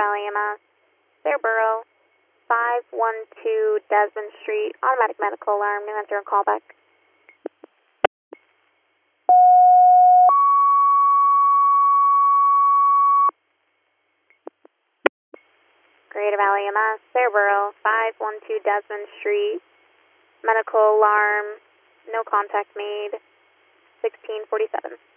Valley EMS, Borough, 512 Desmond Street, automatic medical alarm, New Hampshire callback. Greater Valley EMS, Borough, 512 Desmond Street, medical alarm, no contact made, 1647.